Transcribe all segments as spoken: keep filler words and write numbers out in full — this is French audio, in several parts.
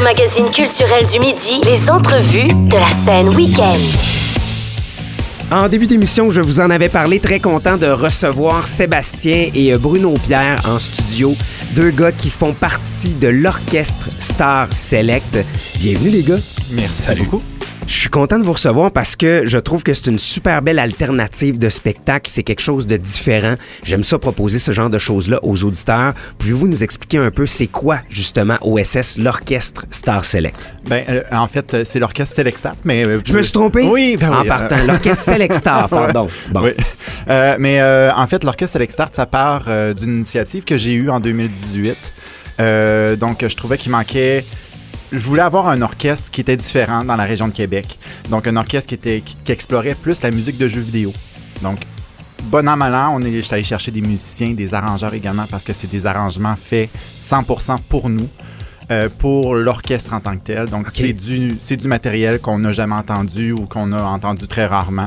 magazine culturel du midi, les entrevues de la scène week-end. En début d'émission, je vous en avais parlé, très content de recevoir Sébastien et Bruno Pierre en studio, deux gars qui font partie de l'orchestre Star Select. Bienvenue les gars. Merci Salut. beaucoup. Je suis content de vous recevoir parce que je trouve que c'est une super belle alternative de spectacle. C'est quelque chose de différent. J'aime ça proposer ce genre de choses-là aux auditeurs. Pouvez-vous nous expliquer un peu c'est quoi, justement, O S S, l'orchestre Star Select? Ben, euh, en fait, c'est l'orchestre Select Star, mais... Euh, Je me suis trompé? Oui, ben En oui, partant, euh... l'orchestre Select Star, pardon. Bon. Oui. Euh, mais euh, en fait, l'orchestre Select Star, ça part euh, d'une initiative que j'ai eue en deux mille dix-huit. Euh, donc, je trouvais qu'il manquait... Je voulais avoir un orchestre qui était différent dans la région de Québec. Donc, un orchestre qui, était, qui, qui explorait plus la musique de jeux vidéo. Donc, bon an, mal an, on est, je suis allé chercher des musiciens, des arrangeurs également, parce que c'est des arrangements faits cent pour cent pour nous, euh, pour l'orchestre en tant que tel. Donc, Okay. c'est, du, c'est du matériel qu'on n'a jamais entendu ou qu'on a entendu très rarement.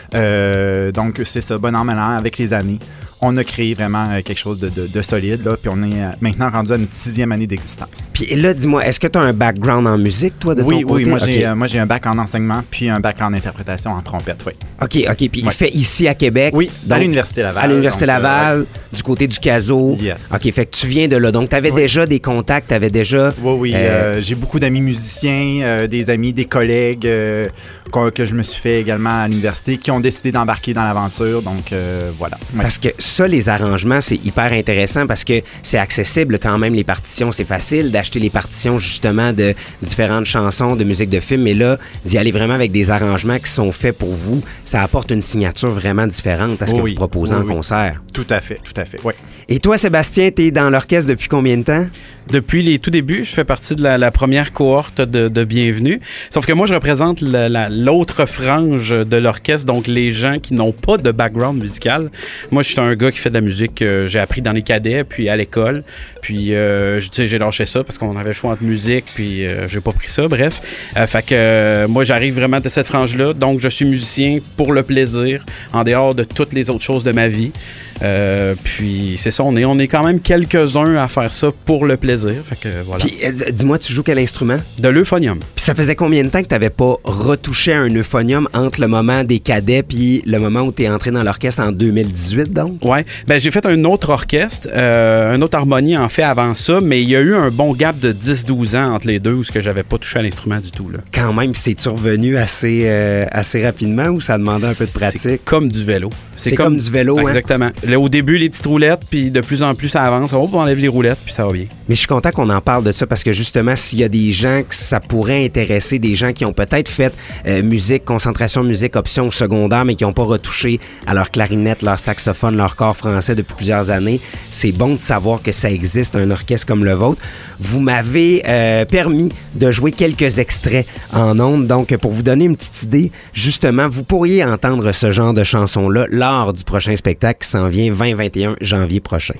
Euh, donc, c'est ça, bon an, mal an, avec les années. On a créé vraiment euh, quelque chose de, de, de solide, là, puis on est euh, maintenant rendu à notre sixième année d'existence. Puis là, dis-moi, est-ce que tu as un background en musique, toi, de Oui, ton côté? oui, moi, j'ai, Okay. euh, moi j'ai un bac en enseignement, puis un bac en interprétation en trompette, oui. OK, OK. Puis il Ouais. fait ici à Québec. Oui, donc, à l'Université Laval. À l'Université donc, Laval, du côté du Caso. Yes. OK, fait que tu viens de là. Donc, tu avais Oui. déjà des contacts, tu avais déjà... Oui, oui. Euh, euh, j'ai beaucoup d'amis musiciens, euh, des amis, des collègues euh, qu'on- que je me suis fait également à l'université qui ont décidé d'embarquer dans l'aventure. Donc, euh, voilà. Ouais. Parce que ça, les arrangements, c'est hyper intéressant parce que c'est accessible quand même, les partitions. C'est facile d'acheter les partitions, justement, de différentes chansons, de musique de film. Mais là, d'y aller vraiment avec des arrangements qui sont faits pour vous, ça apporte une signature vraiment différente à ce que Oui, vous proposez oui, en oui. concert. Tout à fait, tout à fait, oui. Et toi, Sébastien, t'es dans l'orchestre depuis combien de temps? Depuis les tout débuts, je fais partie de la, la première cohorte de, de Bienvenue. Sauf que moi, je représente la- la- l'autre frange de l'orchestre, donc les gens qui n'ont pas de background musical. Moi, je suis un gars qui fait de la musique que j'ai appris dans les cadets, puis à l'école. Puis, euh, je- tu sais, j'ai lâché ça parce qu'on avait le choix entre musique, puis euh, j'ai pas pris ça, bref. Euh, fait que euh, moi, j'arrive vraiment de cette frange-là. Donc, je suis musicien pour le plaisir, en dehors de toutes les autres choses de ma vie. Euh, puis, c'est ça, on est, on est quand même quelques-uns à faire ça pour le plaisir. Fait que voilà. Puis, euh, dis-moi, tu joues quel instrument? De l'euphonium. Puis ça faisait combien de temps que tu n'avais pas retouché un euphonium entre le moment des cadets puis le moment où tu es entré dans l'orchestre en deux mille dix-huit, donc? Ouais, ben j'ai fait un autre orchestre, euh, un autre harmonie en fait avant ça, mais il y a eu un bon gap de dix douze ans entre les deux où ce que j'avais pas touché à l'instrument du tout là. Quand même, c'est-tu revenu assez, euh, assez rapidement ou ça demandait un peu de pratique? C'est comme du vélo. C'est comme du vélo, hein? Exactement. Là, au début, les petites roulettes, puis de plus en plus, ça avance. On enlève les roulettes, puis ça va bien. Mais je suis content qu'on en parle de ça parce que justement, s'il y a des gens que ça pourrait intéresser, des gens qui ont peut-être fait euh, musique, concentration musique, option au secondaire, mais qui n'ont pas retouché à leur clarinette, leur saxophone, leur corps français depuis plusieurs années, c'est bon de savoir que ça existe, un orchestre comme le vôtre. Vous m'avez euh, permis de jouer quelques extraits en ondes, donc pour vous donner une petite idée, justement, vous pourriez entendre ce genre de chansons-là lors du prochain spectacle qui s'en vient vingt vingt et un janvier prochain.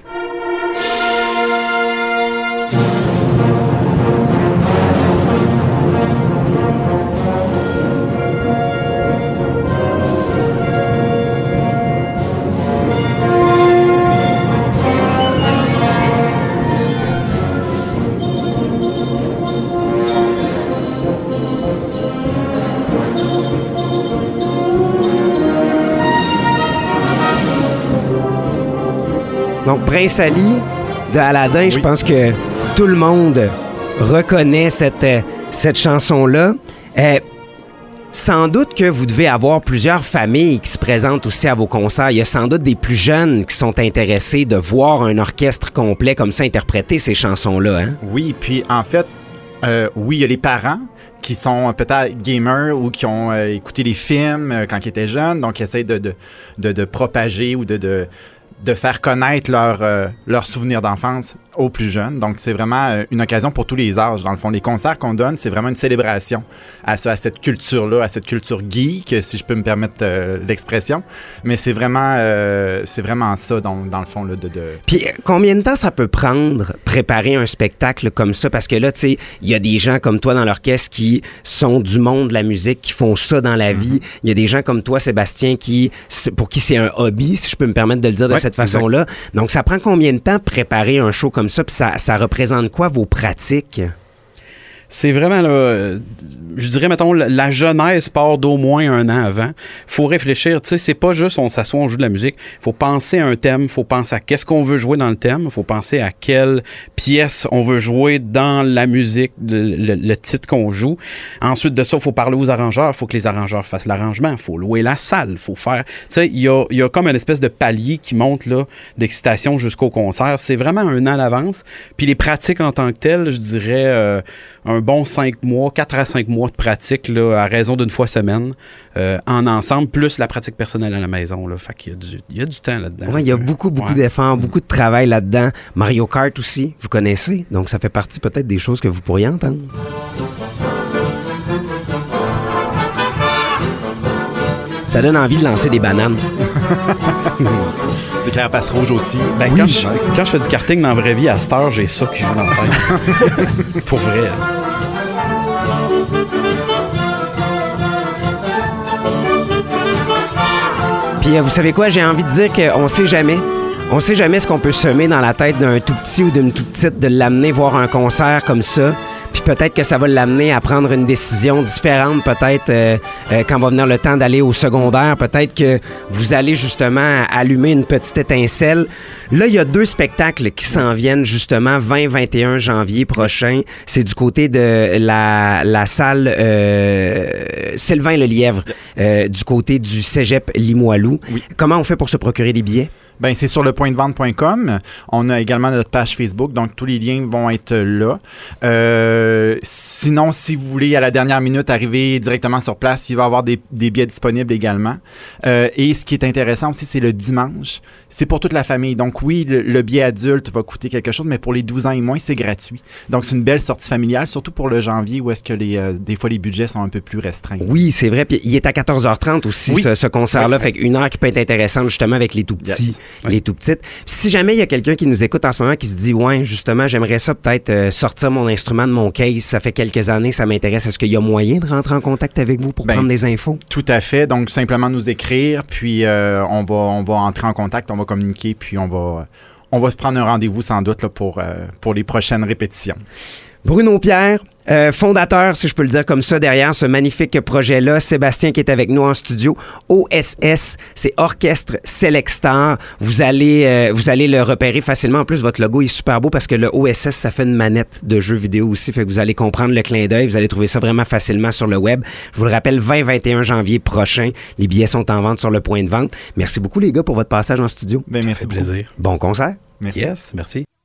Donc, Prince Ali de Aladdin, je Oui. pense que tout le monde reconnaît cette, euh, cette chanson-là. Euh, sans doute que vous devez avoir plusieurs familles qui se présentent aussi à vos concerts. Il y a sans doute des plus jeunes qui sont intéressés de voir un orchestre complet comme ça interpréter ces chansons-là. Hein? Oui, puis en fait, euh, oui, il y a les parents qui sont peut-être gamers ou qui ont euh, écouté les films euh, quand ils étaient jeunes, donc ils essayent de, de, de, de propager ou de, de, de faire connaître leurs euh, leurs souvenirs d'enfance aux plus jeunes. Donc, c'est vraiment euh, une occasion pour tous les âges. Dans le fond, les concerts qu'on donne, c'est vraiment une célébration à, ça, à cette culture-là, à cette culture geek, si je peux me permettre euh, l'expression. Mais c'est vraiment, euh, c'est vraiment ça, donc, dans le fond, là, de... de... Puis, euh, combien de temps ça peut prendre préparer un spectacle comme ça? Parce que là, tu sais, il y a des gens comme toi dans l'orchestre qui sont du monde de la musique, qui font ça dans la vie. Il y a des gens comme toi, Sébastien, qui, pour qui c'est un hobby, si je peux me permettre de le dire de Ouais, cette façon-là. Donc, ça prend combien de temps préparer un show comme ça? Puis ça, ça représente quoi, vos pratiques? C'est vraiment, là, je dirais, mettons, la genèse part d'au moins un an avant. Faut réfléchir, tu sais, c'est pas juste on s'assoit, on joue de la musique. Faut penser à un thème, faut penser à qu'est-ce qu'on veut jouer dans le thème, faut penser à quelle pièce on veut jouer dans la musique, le, le, le titre qu'on joue. Ensuite de ça, il faut parler aux arrangeurs, faut que les arrangeurs fassent l'arrangement, faut louer la salle, faut faire... Tu sais, il y a, y a comme une espèce de palier qui monte là, d'excitation jusqu'au concert. C'est vraiment un an à l'avance. Puis les pratiques en tant que telles, je dirais... Euh, un bon cinq mois, quatre à cinq mois de pratique là, à raison d'une fois semaine euh, en ensemble, plus la pratique personnelle à la maison. Là. Fait qu'il y a du, il y a du temps là-dedans. Oui, il y a beaucoup, beaucoup ouais. d'efforts, beaucoup de travail là-dedans. Mario Kart aussi, vous connaissez, donc ça fait partie peut-être des choses que vous pourriez entendre. Ça donne envie de lancer des bananes. Des carapaces rouges aussi. Ben, oui, quand, je, quand je fais du karting dans la vraie vie, à cette heure, j'ai ça qui joue dans la tête. Pour vrai. Puis, vous savez quoi? J'ai envie de dire qu'on sait jamais. On sait jamais ce qu'on peut semer dans la tête d'un tout petit ou d'une toute petite, de l'amener voir un concert comme ça. Puis peut-être que ça va l'amener à prendre une décision différente, peut-être euh, euh, quand va venir le temps d'aller au secondaire. Peut-être que vous allez justement allumer une petite étincelle. Là, il y a deux spectacles qui s'en viennent justement vingt vingt et un janvier prochain. C'est du côté de la, la salle euh, Sylvain Lelièvre, euh, du côté du Cégep Limoilou. Oui. Comment on fait pour se procurer des billets? Ben, c'est sur le point de vente point com. On a également notre page Facebook, donc tous les liens vont être là. Euh, sinon, si vous voulez à la dernière minute arriver directement sur place, il va y avoir des, des billets disponibles également. Euh, et ce qui est intéressant aussi, c'est le dimanche. C'est pour toute la famille. Donc oui, le, le billet adulte va coûter quelque chose, mais pour les douze ans et moins, c'est gratuit. Donc c'est une belle sortie familiale, surtout pour le janvier où est-ce que les, euh, des fois les budgets sont un peu plus restreints. Oui, c'est vrai. Puis il est à quatorze heures trente aussi, oui. ce, ce concert-là. Oui. Fait qu'une heure qui peut être intéressante justement avec les tout petits. Yes. Les oui. tout petites. Si jamais il y a quelqu'un qui nous écoute en ce moment qui se dit « Ouais, justement, j'aimerais ça peut-être euh, sortir mon instrument de mon case. Ça fait quelques années, ça m'intéresse. Est-ce qu'il y a moyen de rentrer en contact avec vous pour ben, prendre des infos? » Tout à fait. Donc, simplement nous écrire, puis euh, on, va, on va entrer en contact, on va communiquer, puis on va, on va prendre un rendez-vous sans doute là, pour, euh, pour les prochaines répétitions. Bruno Pierre, euh, fondateur, si je peux le dire comme ça, derrière ce magnifique projet-là. Sébastien qui est avec nous en studio. O S S, c'est Orchestre Select-Star. Vous allez, euh, vous allez le repérer facilement. En plus, votre logo est super beau parce que le O S S, ça fait une manette de jeu vidéo aussi. Fait que vous allez comprendre le clin d'œil. Vous allez trouver ça vraiment facilement sur le web. Je vous le rappelle, vingt vingt et un janvier prochain. Les billets sont en vente sur le point de vente. Merci beaucoup, les gars, pour votre passage en studio. Ben, merci beaucoup. Plaisir. Bon concert. Merci. Yes, merci.